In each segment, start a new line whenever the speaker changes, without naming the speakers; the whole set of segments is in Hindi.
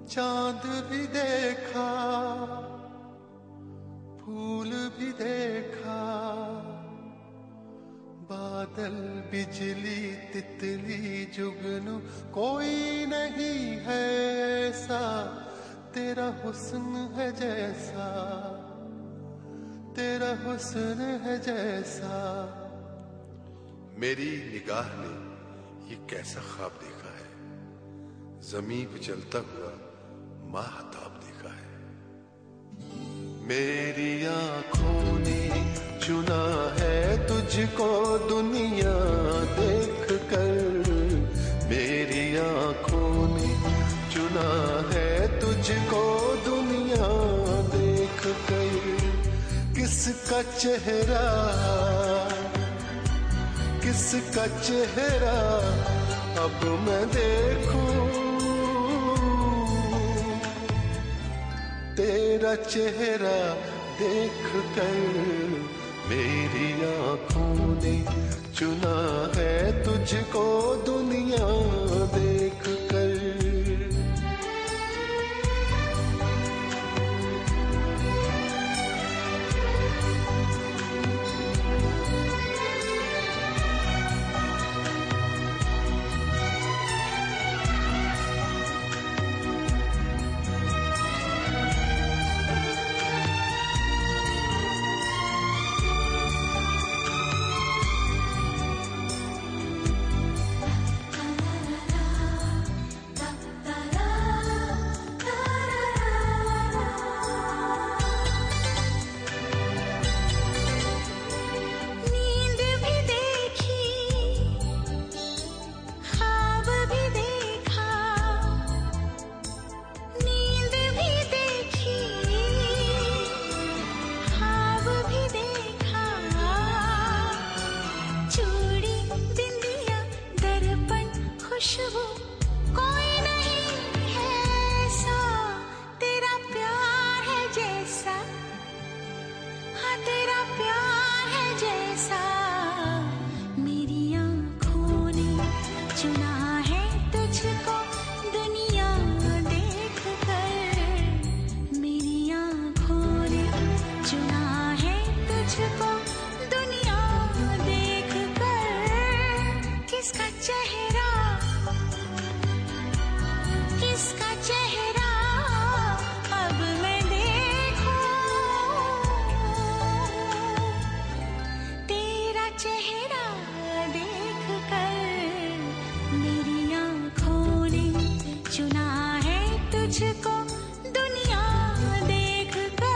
चांद भी देखा, फूल भी देखा, बादल बिजली तितली जुगनू, कोई नहीं है ऐसा तेरा हुस्न है जैसा, तेरा हुस्न है जैसा। मेरी निगाह ने ये कैसा ख्वाब देखा है, ज़मीन पे चलता हुआ माहताब देखा है। मेरी आंखों ने चुना है तुझको दुनिया देख कर, मेरी आंखों ने चुना है तुझको दुनिया देख कर। किसका चेहरा, किसका चेहरा अब मैं देखूं, तेरा चेहरा देख कर मेरी आंखों ने चुना है तुझको दुनिया देख कर।
कोई नहीं है ऐसा तेरा प्यार है जैसा, हाँ तेरा प्यार है जैसा। मेरी आँखों ने चुना है तुझको दुनिया देख कर, मेरी आँखों ने चुना है तुझको दुनिया देख कर। किसका चेहरा, किसका चेहरा अब मैं देखूं, तेरा चेहरा देख कर मेरी आँखों ने चुना है तुझको दुनिया देख कर।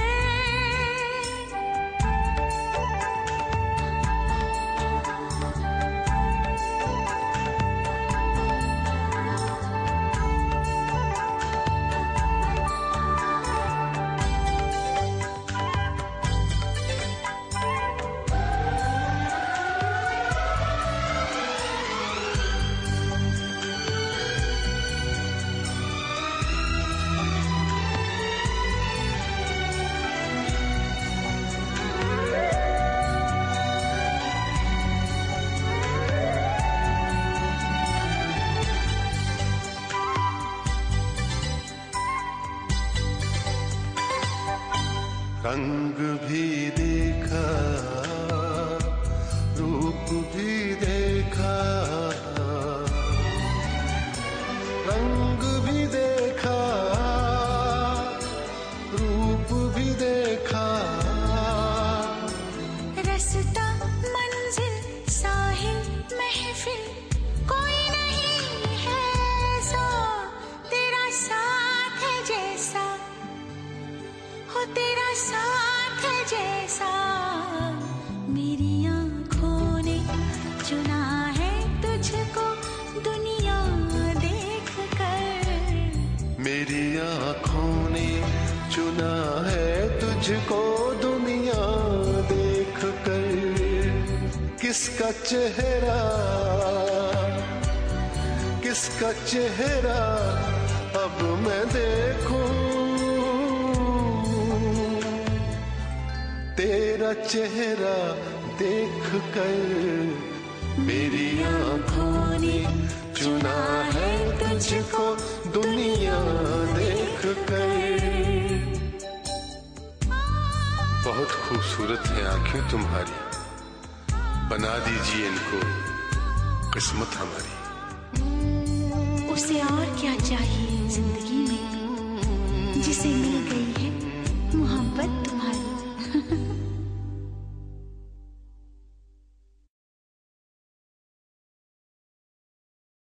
रंग भी देखा, रूप भी देखा, रंग भी देखा, रूप भी देखा।
रास्ता मंजिल साहिल महफिल कोई नहीं है ऐसा तेरा साथ है जैसा, हो तेरा साथ है जैसा। मेरी आँखों ने चुना है तुझको दुनिया देख कर,
मेरी आँखों ने चुना है तुझको दुनिया देख कर। किसका चेहरा, किसका चेहरा अब मैं देखूं, तेरा चेहरा देख कर मेरी आँखों ने चुना है तुझको दुनिया बहुत खूबसूरत है आंखें तुम्हारी, बना दीजिए इनको किस्मत हमारी।
उसे और क्या चाहिए जिंदगी में, जिसे मिल गई है मोहब्बत तुम्हारी।